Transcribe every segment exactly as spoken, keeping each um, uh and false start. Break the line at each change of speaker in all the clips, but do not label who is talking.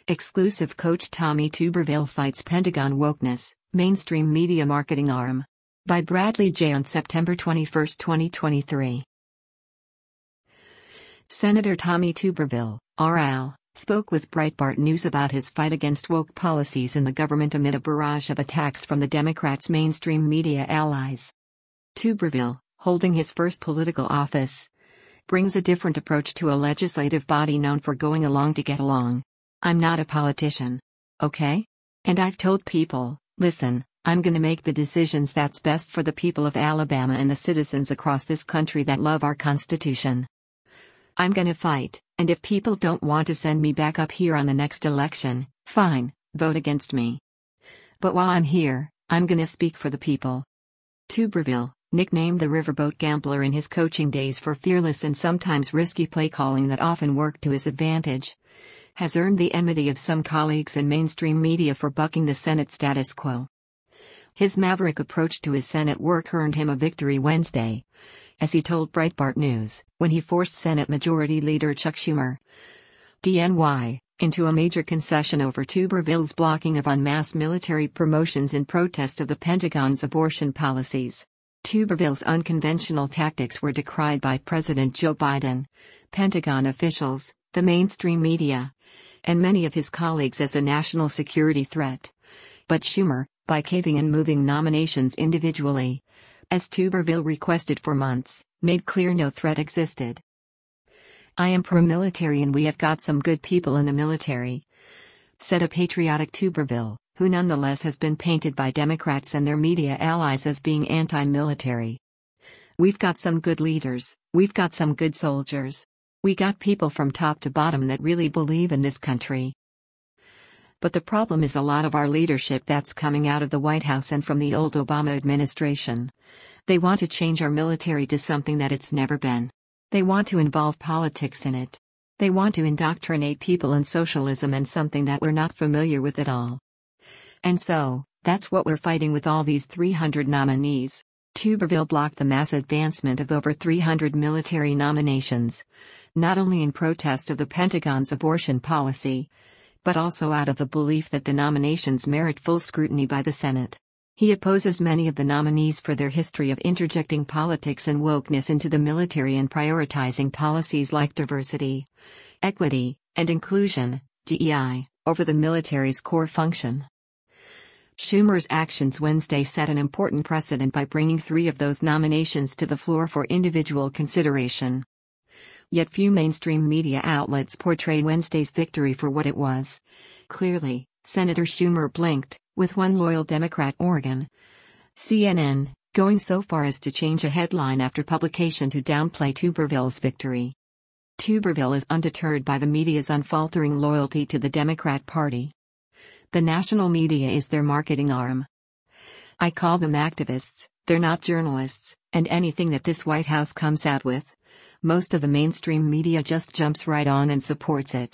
Exclusive Coach Tommy Tuberville fights Pentagon wokeness, mainstream media marketing arm. By Bradley J. on September twenty-first, twenty twenty-three. Senator Tommy Tuberville, R L, spoke with Breitbart News about his fight against woke policies in the government amid a barrage of attacks from the Democrats' mainstream media allies. Tuberville, holding his first political office, brings a different approach to a legislative body known for going along to get along. I'm not a politician. Okay? And I've told people, listen, I'm gonna make the decisions that's best for the people of Alabama and the citizens across this country that love our Constitution. I'm gonna fight, and if people don't want to send me back up here on the next election, fine, vote against me. But while I'm here, I'm gonna speak for the people. Tuberville, nicknamed the Riverboat Gambler in his coaching days for fearless and sometimes risky play calling that often worked to his advantage, has earned the enmity of some colleagues in mainstream media for bucking the Senate status quo. His maverick approach to his Senate work earned him a victory Wednesday, as he told Breitbart News, when he forced Senate Majority Leader Chuck Schumer, D N Y, into a major concession over Tuberville's blocking of en masse military promotions in protest of the Pentagon's abortion policies. Tuberville's unconventional tactics were decried by President Joe Biden, Pentagon officials, the mainstream media, and many of his colleagues as a national security threat. But Schumer, by caving and moving nominations individually, as Tuberville requested for months, made clear no threat existed. I am pro-military and we have got some good people in the military, said a patriotic Tuberville, who nonetheless has been painted by Democrats and their media allies as being anti-military. We've got some good leaders, we've got some good soldiers. We got people from top to bottom that really believe in this country. But the problem is a lot of our leadership that's coming out of the White House and from the old Obama administration. They want to change our military to something that it's never been. They want to involve politics in it. They want to indoctrinate people in socialism and something that we're not familiar with at all. And so, that's what we're fighting with all these three hundred nominees. Tuberville blocked the mass advancement of over three hundred military nominations, not only in protest of the Pentagon's abortion policy, but also out of the belief that the nominations merit full scrutiny by the Senate. He opposes many of the nominees for their history of interjecting politics and wokeness into the military and prioritizing policies like diversity, equity, and inclusion, D E I, over the military's core function. Schumer's actions Wednesday set an important precedent by bringing three of those nominations to the floor for individual consideration. Yet few mainstream media outlets portray Wednesday's victory for what it was. Clearly, Senator Schumer blinked, with one loyal Democrat organ, C N N, going so far as to change a headline after publication to downplay Tuberville's victory. Tuberville is undeterred by the media's unfaltering loyalty to the Democrat Party. The national media is their marketing arm. I call them activists, they're not journalists, and anything that this White House comes out with, most of the mainstream media just jumps right on and supports it.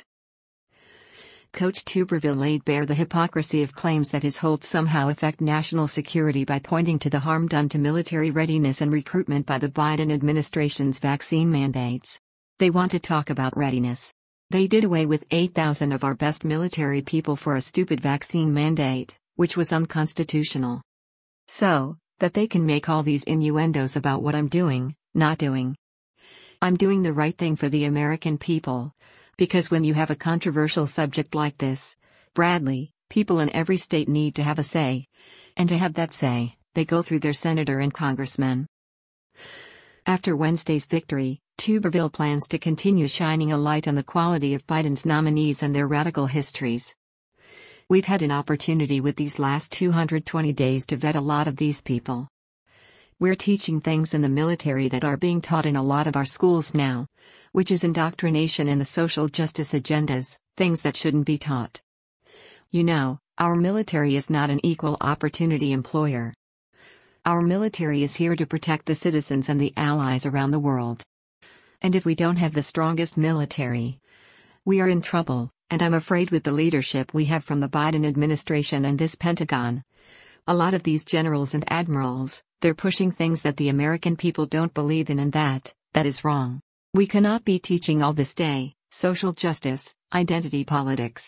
Coach Tuberville laid bare the hypocrisy of claims that his hold somehow affect national security by pointing to the harm done to military readiness and recruitment by the Biden administration's vaccine mandates. They want to talk about readiness. They did away with eight thousand of our best military people for a stupid vaccine mandate, which was unconstitutional. So, that they can make all these innuendos about what I'm doing, not doing. I'm doing the right thing for the American people, because when you have a controversial subject like this, Bradley, people in every state need to have a say. And to have that say, they go through their senator and congressmen. After Wednesday's victory, Tuberville plans to continue shining a light on the quality of Biden's nominees and their radical histories. We've had an opportunity with these last two hundred twenty days to vet a lot of these people. We're teaching things in the military that are being taught in a lot of our schools now, which is indoctrination in the social justice agendas, things that shouldn't be taught. You know, our military is not an equal opportunity employer. Our military is here to protect the citizens and the allies around the world. And if we don't have the strongest military, we are in trouble, and I'm afraid with the leadership we have from the Biden administration and this Pentagon, a lot of these generals and admirals, they're pushing things that the American people don't believe in, and that, that is wrong. We cannot be teaching all this day, social justice, identity politics.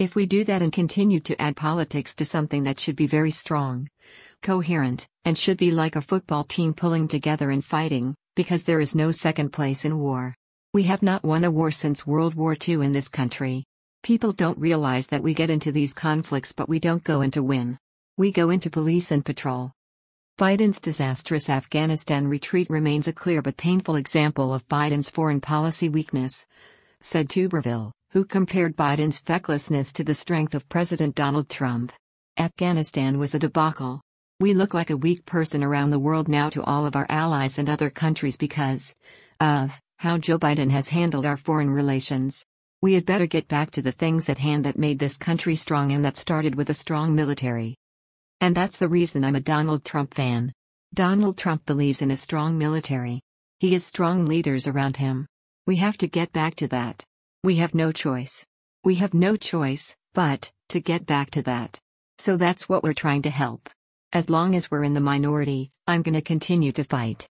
If we do that and continue to add politics to something that should be very strong, coherent, and should be like a football team pulling together and fighting, because there is no second place in war. We have not won a war since World War Two in this country. People don't realize that we get into these conflicts, but we don't go in to win. We go into police and patrol. Biden's disastrous Afghanistan retreat remains a clear but painful example of Biden's foreign policy weakness, said Tuberville, who compared Biden's fecklessness to the strength of President Donald Trump. Afghanistan was a debacle. We look like a weak person around the world now to all of our allies and other countries because of how Joe Biden has handled our foreign relations. We had better get back to the things at hand that made this country strong, and that started with a strong military. And that's the reason I'm a Donald Trump fan. Donald Trump believes in a strong military. He has strong leaders around him. We have to get back to that. We have no choice. We have no choice, but to get back to that. So that's what we're trying to help. As long as we're in the minority, I'm gonna continue to fight.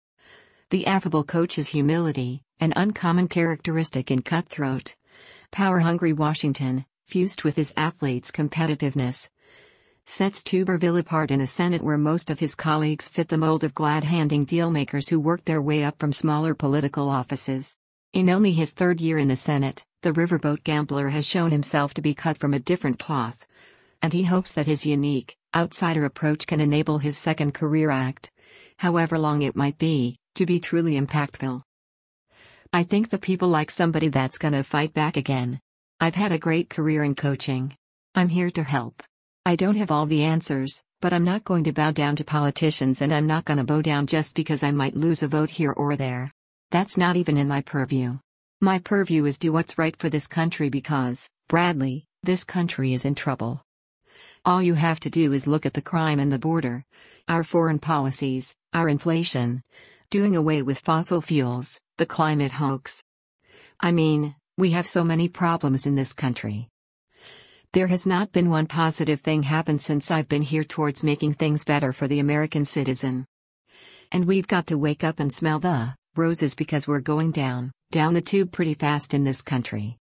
The affable coach's humility, an uncommon characteristic in cutthroat, power-hungry Washington, fused with his athletes' competitiveness, sets Tuberville apart in a Senate where most of his colleagues fit the mold of glad-handing dealmakers who worked their way up from smaller political offices. In only his third year in the Senate, the riverboat gambler has shown himself to be cut from a different cloth, and he hopes that his unique, outsider approach can enable his second career act, however long it might be, to be truly impactful. I think the people like somebody that's gonna fight back again. I've had a great career in coaching. I'm here to help. I don't have all the answers, but I'm not going to bow down to politicians, and I'm not gonna bow down just because I might lose a vote here or there. That's not even in my purview. My purview is do what's right for this country because, Bradley, this country is in trouble. All you have to do is look at the crime and the border, our foreign policies, our inflation, doing away with fossil fuels, the climate hoax. I mean, we have so many problems in this country. There has not been one positive thing happen since I've been here towards making things better for the American citizen. And we've got to wake up and smell the roses because we're going down, down the tube pretty fast in this country.